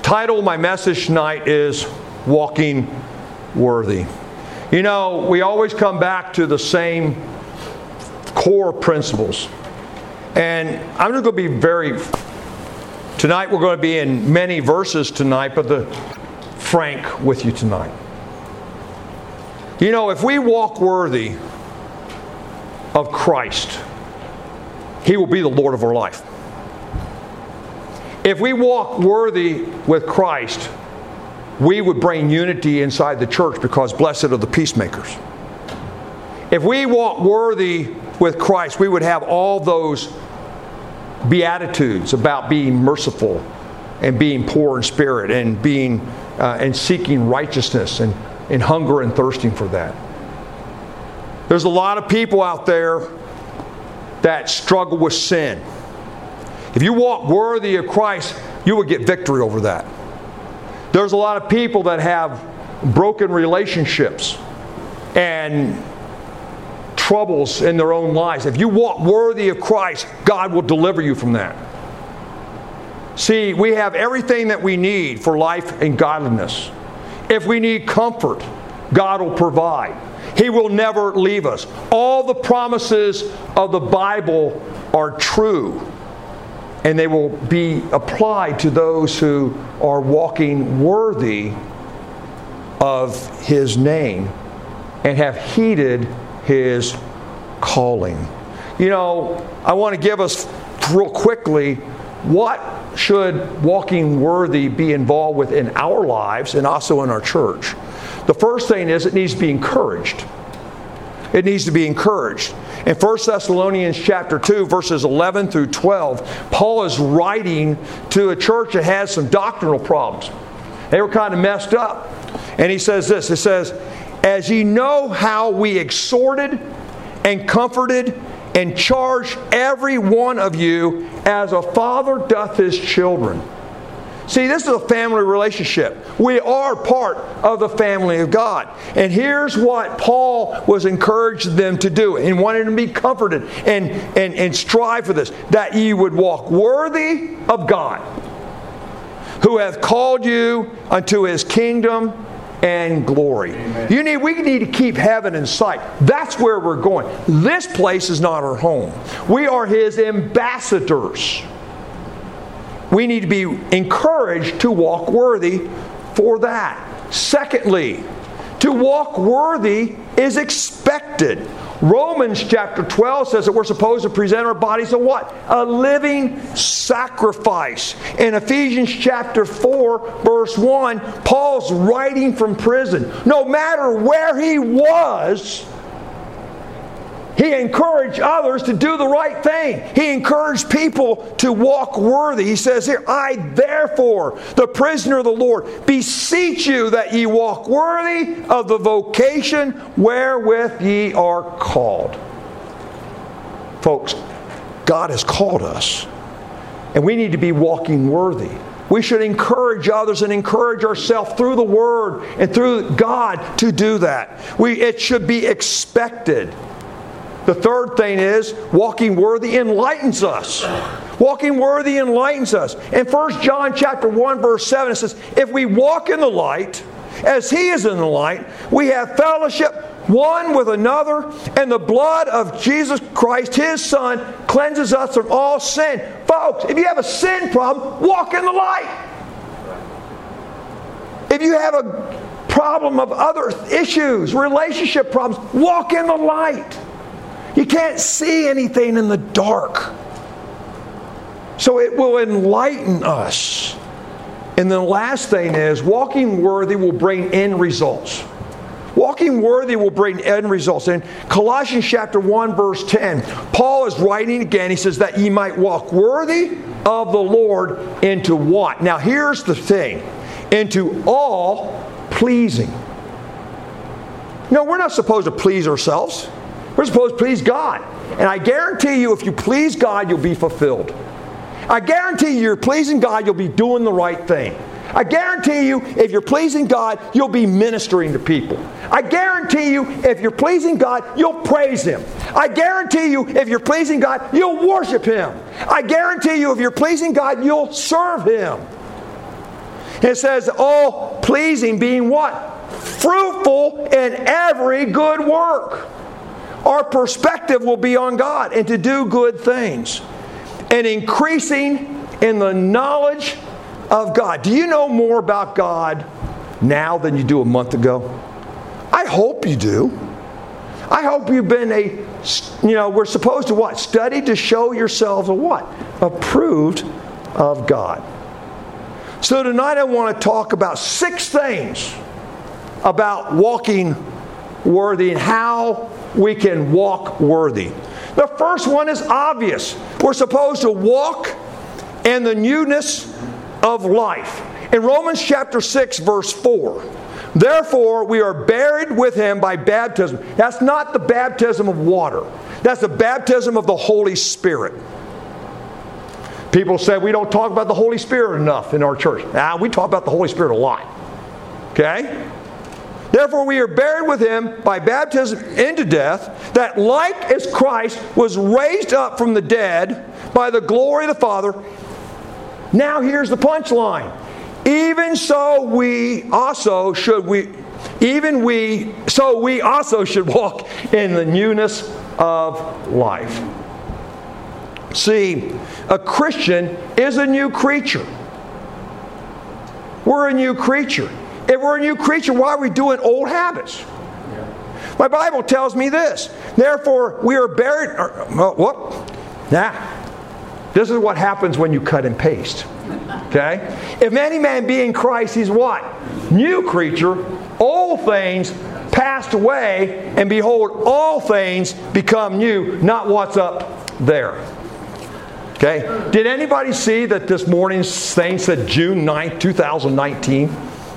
title of my message tonight is Walking Worthy. You know, we always come back to the same core principles. And I'm just going to be tonight we're going to be in many verses tonight, but frank with you tonight. You know, if we walk worthy of Christ, He will be the Lord of our life. If we walk worthy with Christ, we would bring unity inside the church, because blessed are the peacemakers. If we walk worthy with Christ, we would have all those beatitudes about being merciful and being poor in spirit and being and seeking righteousness and hunger and thirsting for that. There's a lot of people out there that struggle with sin. If you walk worthy of Christ, you will get victory over that. There's a lot of people that have broken relationships and troubles in their own lives. If you walk worthy of Christ, God will deliver you from that. See, we have everything that we need for life and godliness. If we need comfort, God will provide. He will never leave us. All the promises of the Bible are true, and they will be applied to those who are walking worthy of His name and have heeded His calling. You know, I want to give us real quickly what should walking worthy be involved with in our lives and also in our church. The first thing is it needs to be encouraged. It needs to be encouraged. In 1 Thessalonians chapter 2, verses 11 through 12, Paul is writing to a church that has some doctrinal problems. They were kind of messed up. And he says this, it says, "As ye know how we exhorted and comforted and charged every one of you as a father doth his children." See, this is a family relationship. We are part of the family of God. And here's what Paul was encouraging them to do and wanted them to be comforted and strive for this, that ye would walk worthy of God, who hath called you unto His kingdom and glory. Amen. We need to keep heaven in sight. That's where we're going. This place is not our home. We are His ambassadors. We need to be encouraged to walk worthy for that. Secondly, to walk worthy is expected. Romans chapter 12 says that we're supposed to present our bodies a what? A living sacrifice. In Ephesians chapter 4, verse 1, Paul's writing from prison. No matter where he was, he encouraged others to do the right thing. He encouraged people to walk worthy. He says here, "I therefore, the prisoner of the Lord, beseech you that ye walk worthy of the vocation wherewith ye are called." Folks, God has called us, and we need to be walking worthy. We should encourage others and encourage ourselves through the Word and through God to do that. It should be expected. The third thing is, walking worthy enlightens us. Walking worthy enlightens us. In 1 John chapter 1, verse 7, it says, "If we walk in the light, as He is in the light, we have fellowship one with another, and the blood of Jesus Christ, His Son, cleanses us from all sin." Folks, if you have a sin problem, walk in the light. If you have a problem of other issues, relationship problems, walk in the light. You can't see anything in the dark. So it will enlighten us. And the last thing is, walking worthy will bring end results. Walking worthy will bring end results. In Colossians chapter 1, verse 10, Paul is writing again. He says that ye might walk worthy of the Lord into what? Now here's the thing. Into all pleasing. No, we're not supposed to please ourselves. We're supposed to please God. And I guarantee you, if you please God, you'll be fulfilled. I guarantee you, you're pleasing God, you'll be doing the right thing. I guarantee you, if you're pleasing God, you'll be ministering to people. I guarantee you, if you're pleasing God, you'll praise Him. I guarantee you, if you're pleasing God, you'll worship Him. I guarantee you, if you're pleasing God, you'll serve Him. It says, all pleasing, being what? Fruitful in every good work. Our perspective will be on God and to do good things. And increasing in the knowledge of God. Do you know more about God now than you do a month ago? I hope you do. I hope you've been we're supposed to what? Study to show yourselves a what? Approved of God. So tonight I want to talk about 6 things about walking worthy and how we can walk worthy. The first one is obvious. We're supposed to walk in the newness of life. In Romans chapter 6, verse 4, therefore we are buried with him by baptism. That's not the baptism of water. That's the baptism of the Holy Spirit. People say we don't talk about the Holy Spirit enough in our church. We talk about the Holy Spirit a lot. Okay? Therefore we are buried with him by baptism into death, that like as Christ was raised up from the dead by the glory of the Father. Now here's the punchline. Even so we also should walk in the newness of life. See, a Christian is a new creature. We're a new creature. If we're a new creature, why are we doing old habits? My Bible tells me this. Therefore, we are buried. This is what happens when you cut and paste. Okay? If any man be in Christ, he's what? New creature. Old things passed away, and behold, all things become new. Not what's up there. Okay? Did anybody see that this morning's thing said June 9th, 2019?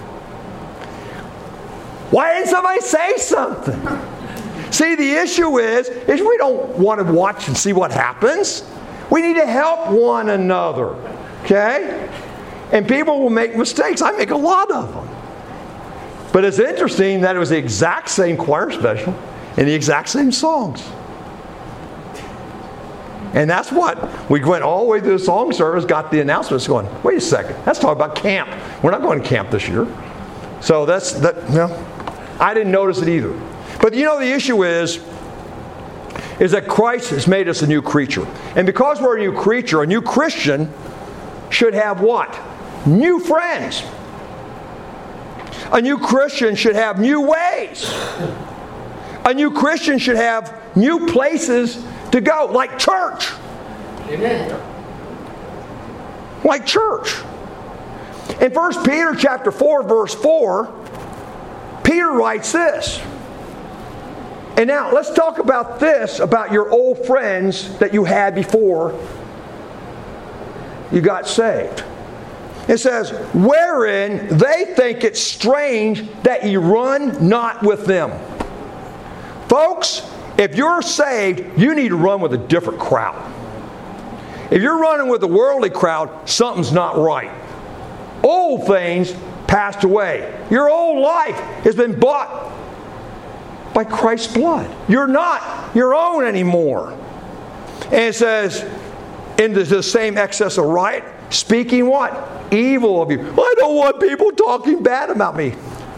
Why didn't somebody say something? See, the issue is we don't want to watch and see what happens. We need to help one another. Okay? And people will make mistakes. I make a lot of them. But it's interesting that it was the exact same choir special and the exact same songs. And that's what we went all the way through the song service, got the announcements going, wait a second, let's talk about camp. We're not going to camp this year. So I didn't notice it either. But the issue is that Christ has made us a new creature. And because we're a new creature, a new Christian should have what? New friends. A new Christian should have new ways. A new Christian should have new places to go, like church. Amen. Like church. In 1 Peter chapter 4, verse 4, Peter writes this. And now, let's talk about this, about your old friends that you had before you got saved. It says, wherein they think it strange that ye run not with them. Folks, if you're saved, you need to run with a different crowd. If you're running with the worldly crowd, something's not right. Old things passed away. Your old life has been bought by Christ's blood. You're not your own anymore. And it says, in the same excess of riot, speaking what? Evil of you. I don't want people talking bad about me.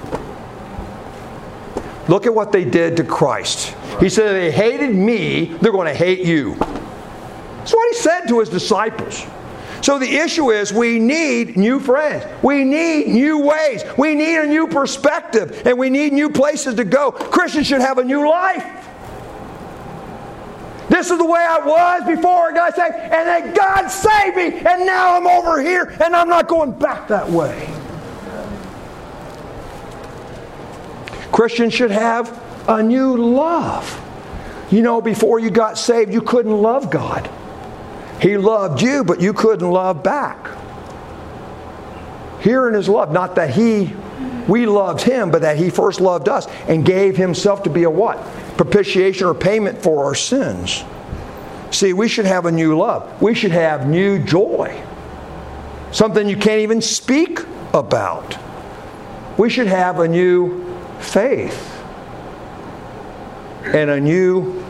Look at what they did to Christ. He said, they hated me, they're going to hate you. That's what he said to his disciples. So the issue is we need new friends. We need new ways. We need a new perspective. And we need new places to go. Christians should have a new life. This is the way I was before I got saved. And then God saved me. And now I'm over here. And I'm not going back that way. Christians should have a new love. Before you got saved, you couldn't love God. He loved you, but you couldn't love back. Here in His love, not that we loved Him, but that He first loved us and gave Himself to be a what? Propitiation or payment for our sins. See, we should have a new love. We should have new joy. Something you can't even speak about. We should have a new faith. And a new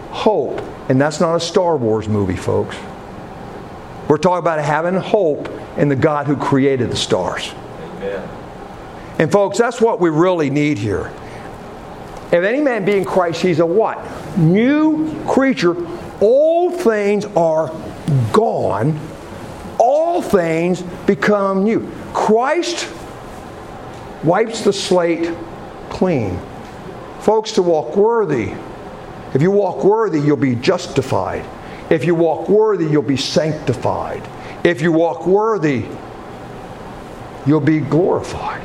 hope. And that's not a Star Wars movie, folks. We're talking about having hope in the God who created the stars. Amen. And folks, that's what we really need here. If any man be in Christ, he's a what? New creature. Old things are gone. All things become new. Christ wipes the slate clean. Folks, to walk worthy, if you walk worthy, you'll be justified. If you walk worthy, you'll be sanctified. If you walk worthy, you'll be glorified.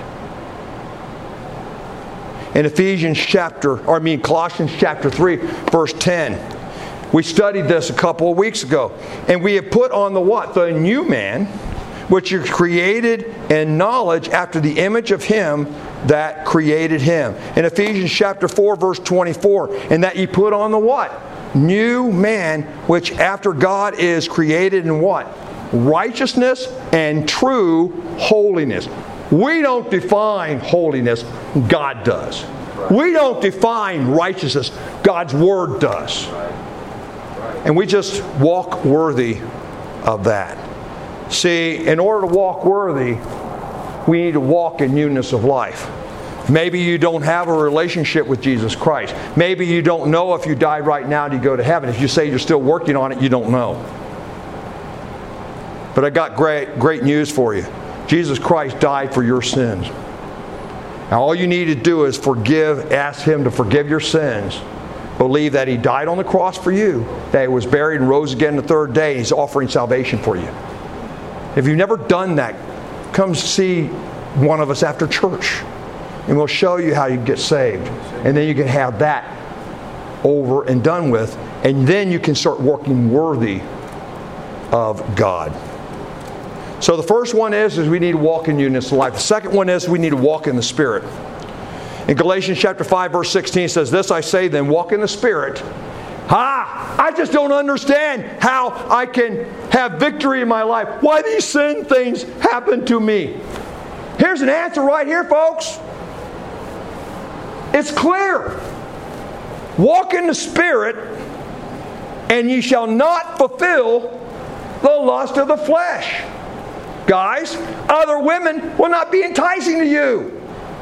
In Colossians chapter 3, verse 10, we studied this a couple of weeks ago. And we have put on the what? The new man, which is created in knowledge after the image of him that created him. In Ephesians chapter 4, verse 24, and that ye put on the what? New man, which after God is created in what? Righteousness and true holiness. We don't define holiness, God does. Right. We don't define righteousness, God's Word does. Right. And we just walk worthy of that. See, in order to walk worthy, we need to walk in newness of life. Maybe you don't have a relationship with Jesus Christ. Maybe you don't know if you die right now, do you go to heaven? If you say you're still working on it, you don't know. But I got great news for you. Jesus Christ died for your sins. Now all you need to do is ask Him to forgive your sins. Believe that He died on the cross for you, that He was buried and rose again the third day, and He's offering salvation for you. If you've never done that, come see one of us after church, and we'll show you how you get saved. And then you can have that over and done with, and then you can start working worthy of God. So the first one is we need to walk in newness of life. The second one is we need to walk in the Spirit. In Galatians chapter 5, verse 16 says, "This I say then, walk in the Spirit." I just don't understand how I can have victory in my life. Why these sin things happen to me? Here's an answer right here, folks. It's clear. Walk in the Spirit, and ye shall not fulfill the lust of the flesh. Guys, other women will not be enticing to you.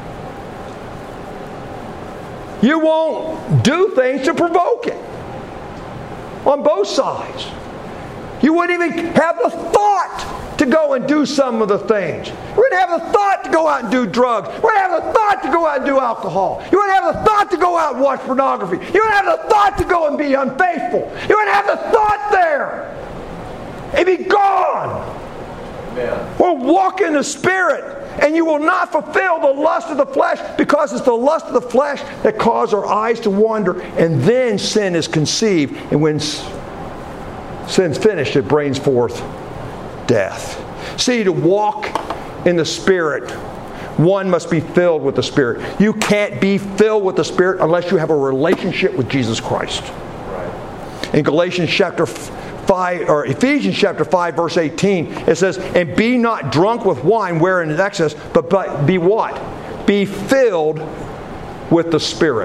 You won't do things to provoke it. On both sides. You wouldn't even have the thought to go and do some of the things. You wouldn't have the thought to go out and do drugs. You wouldn't have the thought to go out and do alcohol. You wouldn't have the thought to go out and watch pornography. You wouldn't have the thought to go and be unfaithful. You wouldn't have the thought there. It'd be gone. Amen. Well, walk in the Spirit, and you will not fulfill the lust of the flesh, because it's the lust of the flesh that causes our eyes to wander, and then sin is conceived, and when sin's finished, it brings forth death. See, to walk in the Spirit, one must be filled with the Spirit. You can't be filled with the Spirit unless you have a relationship with Jesus Christ. Right. In Galatians chapter 5, or Ephesians chapter 5, verse 18, it says, "And be not drunk with wine wherein is excess, but be what? Be filled with the Spirit."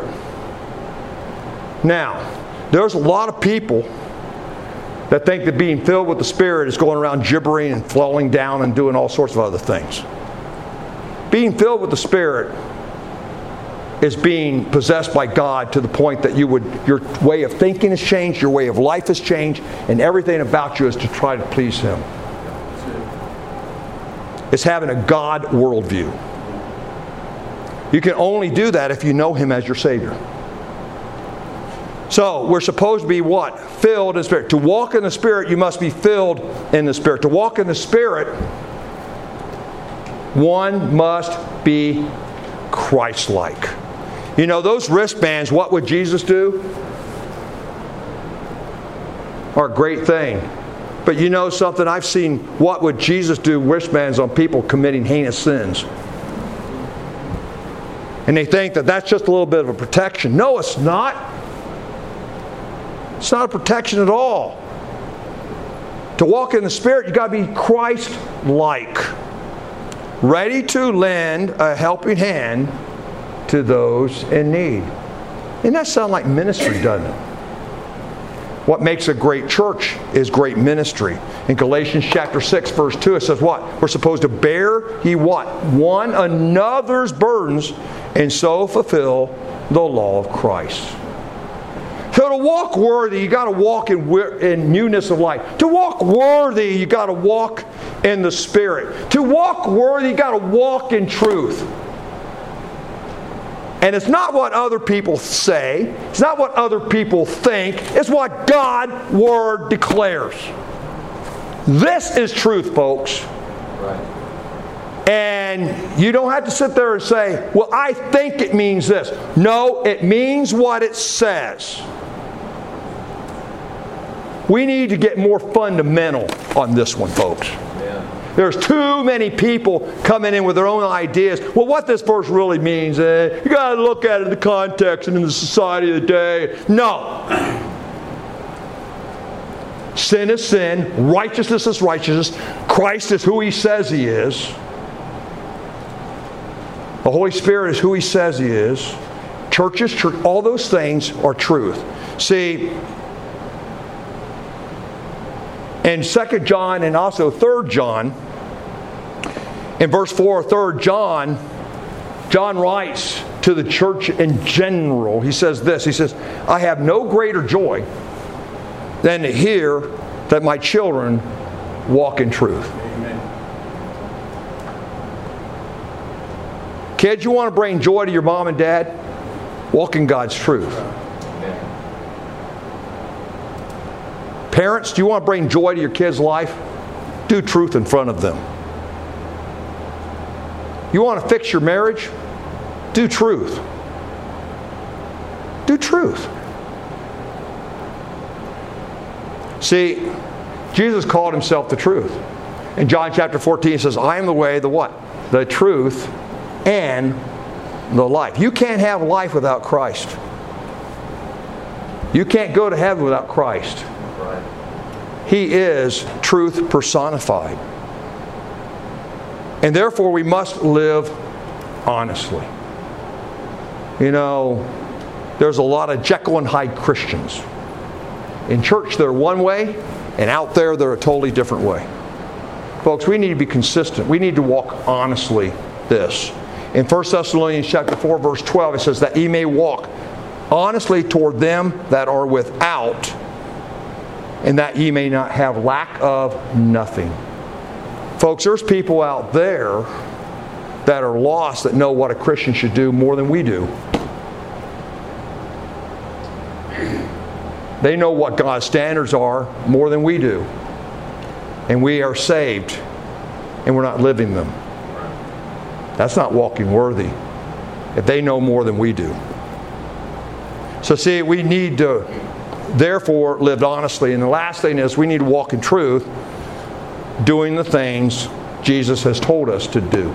Now, there's a lot of people that think that being filled with the Spirit is going around gibbering and falling down and doing all sorts of other things. Being filled with the Spirit is being possessed by God to the point that your way of thinking has changed, your way of life has changed, and everything about you is to try to please Him. It's having a God worldview. You can only do that if you know Him as your Savior. So, we're supposed to be what? Filled in the Spirit. To walk in the Spirit, you must be filled in the Spirit. To walk in the Spirit, one must be Christ-like. You know, those wristbands, what would Jesus do? Are a great thing. But you know something? I've seen what would Jesus do wristbands on people committing heinous sins. And they think that that's just a little bit of a protection. No, it's not. It's not a protection at all. To walk in the Spirit, you've got to be Christ-like. Ready to lend a helping hand to those in need. Doesn't that sound like ministry, doesn't it? What makes a great church is great ministry. In Galatians chapter 6, verse 2, it says what? We're supposed to bear ye what? One another's burdens, and so fulfill the law of Christ. So to walk worthy, you got to walk in newness of life. To walk worthy, you got to walk in the Spirit. To walk worthy, you got to walk in truth. And it's not what other people say. It's not what other people think. It's what God's Word declares. This is truth, folks. Right. And you don't have to sit there and say, well, I think it means this. No, it means what it says. We need to get more fundamental on this one, folks. There's too many people coming in with their own ideas. Well, what this verse really means, you got to look at it in the context and in the society of the day. No. Sin is sin. Righteousness is righteousness. Christ is who He says He is. The Holy Spirit is who He says He is. Church is church. All those things are truth. See, in 2 John and also 3 John, in verse 4 of 3 John, John writes to the church in general. He says this. He says, I have no greater joy than to hear that my children walk in truth. Amen. Kids, you want to bring joy to your mom and dad? Walk in God's truth. Parents, do you want to bring joy to your kids' life? Do truth in front of them. You want to fix your marriage? Do truth. Do truth. See, Jesus called Himself the truth. In John chapter 14, He says, I am the way, the what? The truth, and the life. You can't have life without Christ. You can't go to heaven without Christ. He is truth personified. And therefore we must live honestly. You know, there's a lot of Jekyll and Hyde Christians. In church they're one way, and out there they're a totally different way. Folks, we need to be consistent. We need to walk honestly this. In 1 Thessalonians chapter 4, verse 12, it says that ye may walk honestly toward them that are without, and that ye may not have lack of nothing. Folks, there's people out there that are lost that know what a Christian should do more than we do. They know what God's standards are more than we do. And we are saved, and we're not living them. That's not walking worthy if they know more than we do. So see, we need to therefore live honestly. And the last thing is we need to walk in truth, doing the things Jesus has told us to do.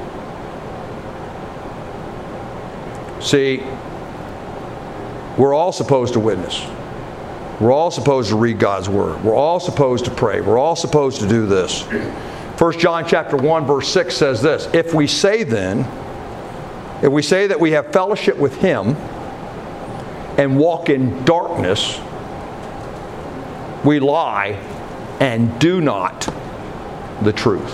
See, we're all supposed to witness. We're all supposed to read God's Word. We're all supposed to pray. We're all supposed to do this. 1 John chapter 1 verse 6 says this, if we say that we have fellowship with Him and walk in darkness, we lie and do not the truth.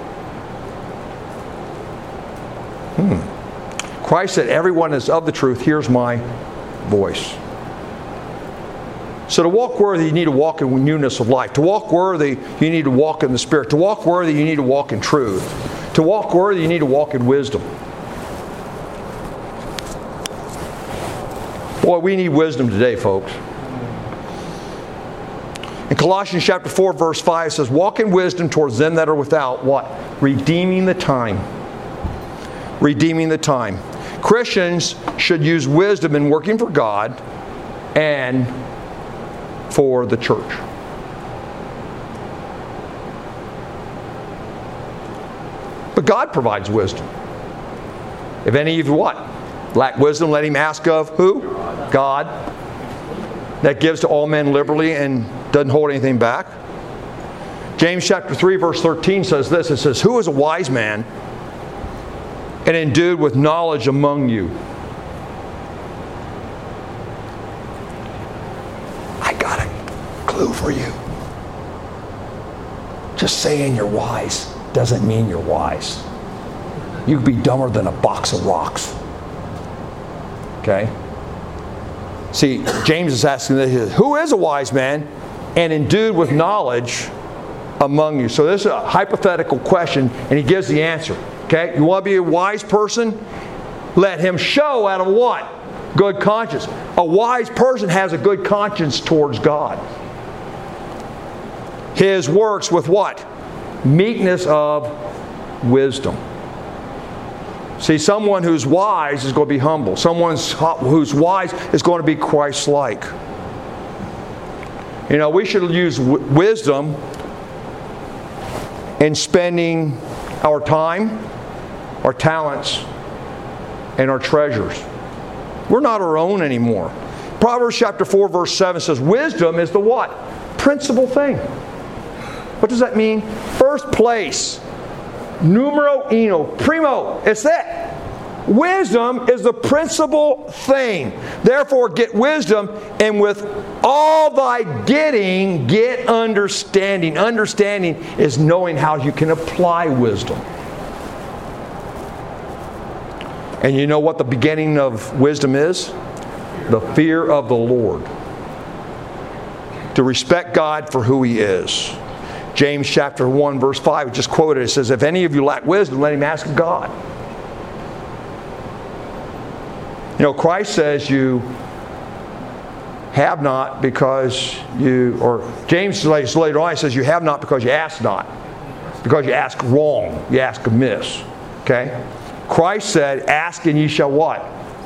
Christ said, everyone is of the truth, hears my voice. So to walk worthy, you need to walk in newness of life. To walk worthy, you need to walk in the Spirit. To walk worthy, you need to walk in truth. To walk worthy, you need to walk in wisdom. Boy, we need wisdom today, folks. In Colossians chapter 4, verse 5, it says, walk in wisdom towards them that are without, what? Redeeming the time. Redeeming the time. Christians should use wisdom in working for God and for the church. But God provides wisdom. If any of you what? Lack wisdom, let him ask of who? God. That gives to all men liberally and doesn't hold anything back. James chapter 3 verse 13 says this. It says, who is a wise man and endued with knowledge among you? I got a clue for you. Just saying you're wise doesn't mean you're wise. You could be dumber than a box of rocks. Okay? See, James is asking this, who is a wise man and endued with knowledge among you? So this is a hypothetical question, and he gives the answer. Okay? You want to be a wise person? Let him show out of what? Good conscience. A wise person has a good conscience towards God. His works with what? Meekness of wisdom. See, someone who's wise is going to be humble. Someone who's wise is going to be Christ-like. You know, we should use wisdom in spending our time, our talents, and our treasures. We're not our own anymore. Proverbs chapter 4 verse 7 says, wisdom is the what? Principal thing. What does that mean? First place. Numero uno. Primo. It's that. Wisdom is the principal thing. Therefore, get wisdom, and with all thy getting, get understanding. Understanding is knowing how you can apply wisdom. And you know what the beginning of wisdom is? The fear of the Lord. To respect God for who He is. James chapter 1 verse 5, we just quoted, it says, if any of you lack wisdom, let him ask of God. You know, Christ says you have not because you, or James later on, he says you have not because you ask not. Because you ask wrong. You ask amiss. Okay? Christ said, ask and ye shall what?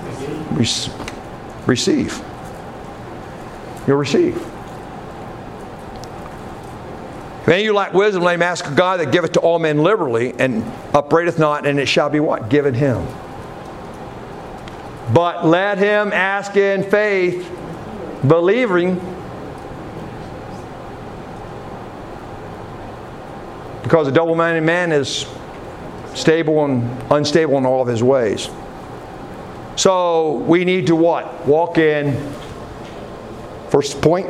Receive. You'll receive. If any of you lack wisdom, let him ask of God that giveth to all men liberally, and upbraideth not, and it shall be what? Given him. But let him ask in faith, believing, because a double-minded man is stable and unstable in all of his ways. So we need to what? Walk in, first point,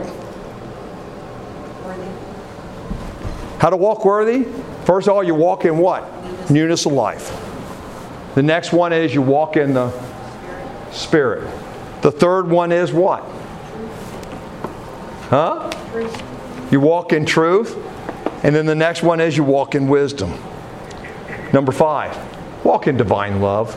how to walk worthy? First of all, you walk in what? Newness of life. The next one is you walk in the Spirit. The third one is what? Huh? You walk in truth. And then the next one is you walk in wisdom. Number 5, walk in divine love.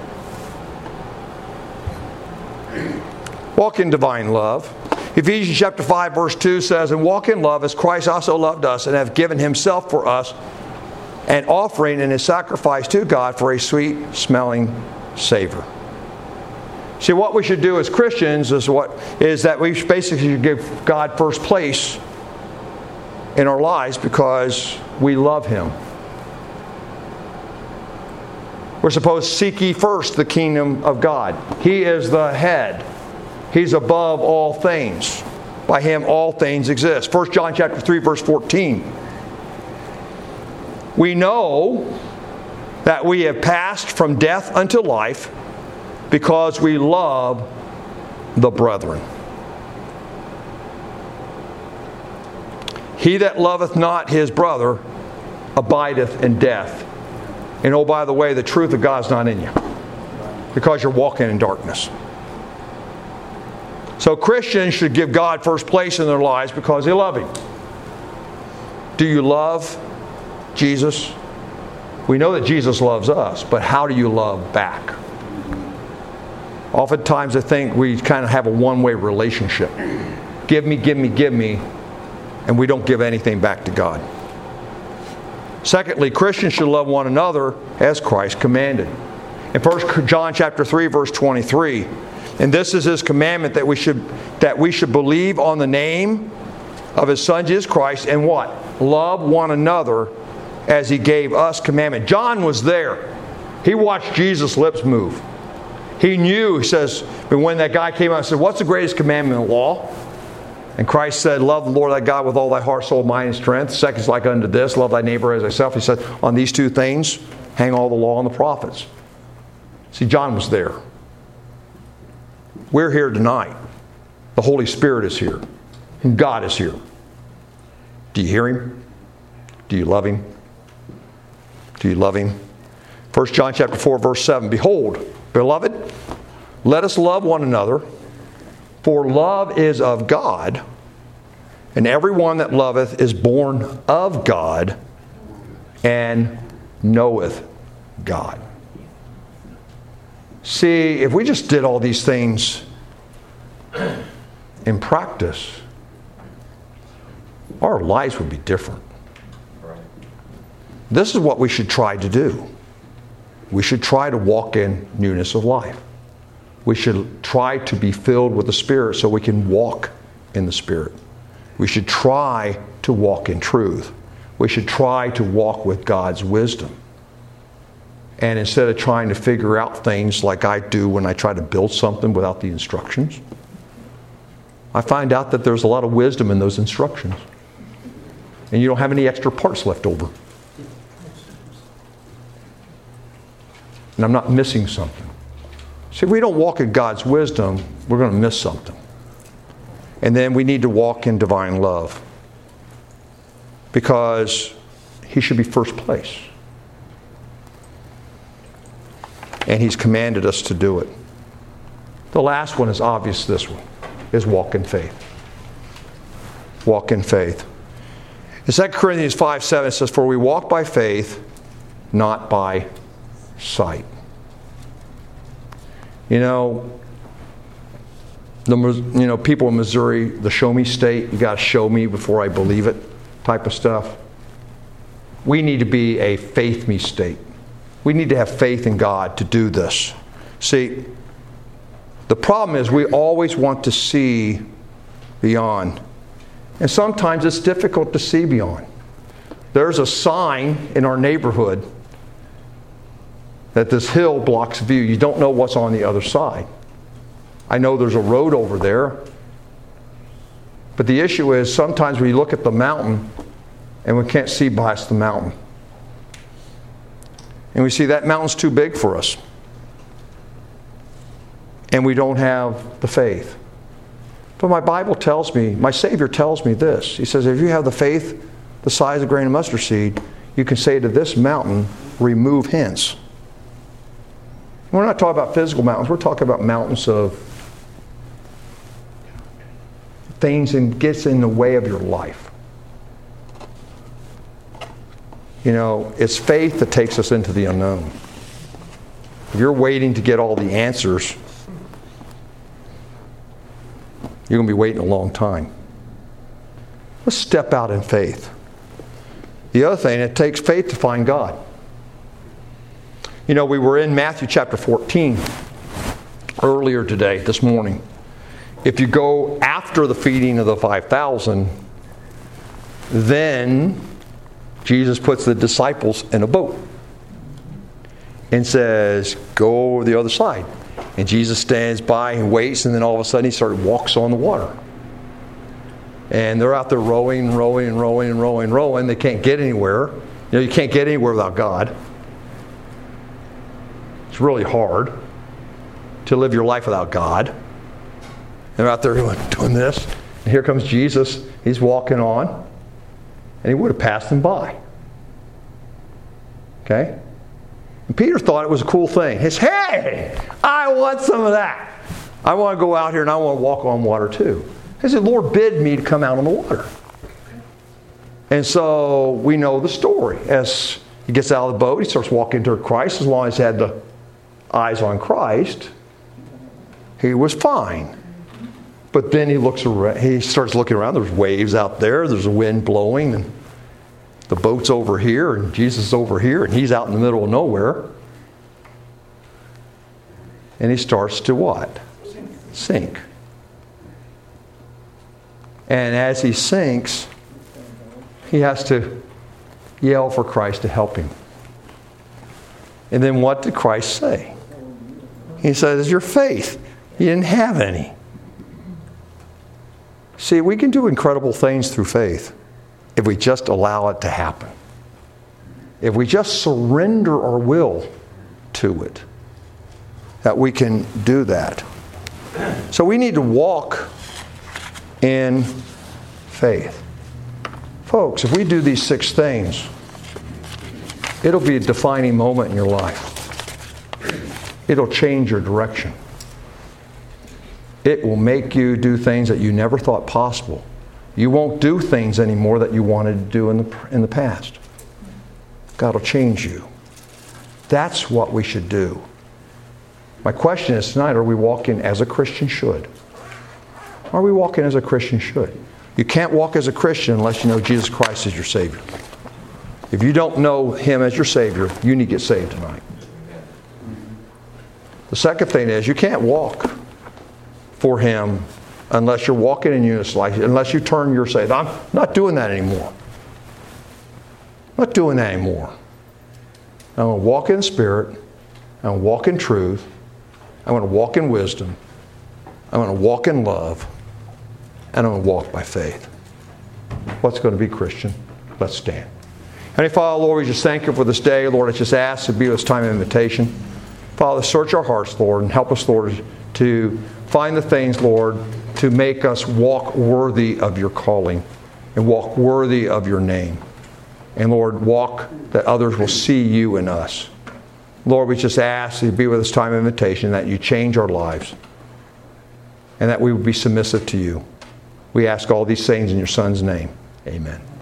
Walk in divine love. Ephesians chapter 5 verse 2 says, and walk in love as Christ also loved us and hath given himself for us, an offering and a sacrifice to God for a sweet smelling savor. See, what we should do as Christians is that we basically should give God first place in our lives because we love Him. We're supposed to seek ye first the kingdom of God. He is the head. He's above all things. By Him all things exist. 1 John chapter 3 verse 14. We know that we have passed from death unto life because we love the brethren. He that loveth not his brother abideth in death. And oh, by the way, the truth of God's not in you because you're walking in darkness. So Christians should give God first place in their lives because they love Him. Do you love Jesus? We know that Jesus loves us, but how do you love back? Oftentimes I think we kind of have a one-way relationship. Give me, give me, give me, and we don't give anything back to God. Secondly, Christians should love one another as Christ commanded. In 1 John chapter 3 verse 23, and this is His commandment that we should believe on the name of His Son Jesus Christ and what? Love one another as He gave us commandment. John was there. He watched Jesus' lips move. He knew, he says, when that guy came out and said, what's the greatest commandment in the law? And Christ said, love the Lord thy God with all thy heart, soul, mind, and strength. Second is like unto this, love thy neighbor as thyself. He said, on these two things hang all the law and the prophets. See, John was there. We're here tonight. The Holy Spirit is here. And God is here. Do you hear Him? Do you love Him? Do you love Him? 1 John chapter 4, verse 7. Behold, beloved, let us love one another, for love is of God, and everyone that loveth is born of God and knoweth God. See, if we just did all these things in practice, our lives would be different. This is what we should try to do. We should try to walk in newness of life. We should try to be filled with the Spirit so we can walk in the Spirit. We should try to walk in truth. We should try to walk with God's wisdom. And instead of trying to figure out things like I do when I try to build something without the instructions, I find out that there's a lot of wisdom in those instructions. And you don't have any extra parts left over. And I'm not missing something. See, if we don't walk in God's wisdom, we're going to miss something. And then we need to walk in divine love. Because He should be first place. And He's commanded us to do it. The last one is obvious, this one, is walk in faith. Walk in faith. In 2 Corinthians 5:7 it says, for we walk by faith, not by sight. You know, people in Missouri, the show me state, you got to show me before I believe it type of stuff. We need to be a faith me state. We need to have faith in God to do this. See, the problem is we always want to see beyond. And sometimes it's difficult to see beyond. There's a sign in our neighborhood that this hill blocks view. You don't know what's on the other side. I know there's a road over there. But the issue is sometimes we look at the mountain and we can't see past the mountain. And we see that mountain's too big for us. And we don't have the faith. But my Bible tells me, my Savior tells me this. He says, if you have the faith the size of a grain of mustard seed, you can say to this mountain, remove hence. We're not talking about physical mountains. We're talking about mountains of things that gets in the way of your life. You know, it's faith that takes us into the unknown. If you're waiting to get all the answers, you're going to be waiting a long time. Let's step out in faith. The other thing, it takes faith to find God. You know, we were in Matthew chapter 14 earlier today, this morning. If you go after the feeding of the 5,000, then Jesus puts the disciples in a boat and says, go over the other side. And Jesus stands by and waits, and then all of a sudden He walks on the water. And they're out there rowing. They can't get anywhere. You know, you can't get anywhere without God. It's really hard to live your life without God. They're out there doing this. And here comes Jesus. He's walking on. And He would have passed them by. Okay? And Peter thought it was a cool thing. He said, hey, I want some of that. I want to go out here and I want to walk on water too. He said, Lord, bid me to come out on the water. And so we know the story. As he gets out of the boat, he starts walking toward Christ. As long as he had the eyes on Christ, he was fine. But then he looks around. He starts looking around. There's waves out there. There's a wind blowing. And the boat's over here. And Jesus is over here. And he's out in the middle of nowhere. And he starts to what? Sink. And as he sinks, he has to yell for Christ to help him. And then what did Christ say? He says, your faith. You didn't have any. See, we can do incredible things through faith if we just allow it to happen. If we just surrender our will to it, that we can do that. So we need to walk in faith. Folks, if we do these 6 things, it'll be a defining moment in your life. It'll change your direction. It will make you do things that you never thought possible. You won't do things anymore that you wanted to do in the past. God will change you. That's what we should do. My question is tonight, are we walking as a Christian should? Are we walking as a Christian should? You can't walk as a Christian unless you know Jesus Christ is your Savior. If you don't know Him as your Savior, you need to get saved tonight. The second thing is, you can't walk for Him unless you're walking in unison, unless you turn your say, I'm not doing that anymore. I'm not doing that anymore. I'm going to walk in the Spirit. I'm going to walk in truth. I'm going to walk in wisdom. I'm going to walk in love. And I'm going to walk by faith. What's going to be Christian? Let's stand. Heavenly Father, Lord, we just thank You for this day. Lord, I just ask to be with this time of invitation. Father, search our hearts, Lord, and help us, Lord, to find the things, Lord, to make us walk worthy of Your calling and walk worthy of Your name. And Lord, walk that others will see You in us. Lord, we just ask to be with this time of invitation, that You change our lives and that we will be submissive to You. We ask all these things in Your Son's name. Amen.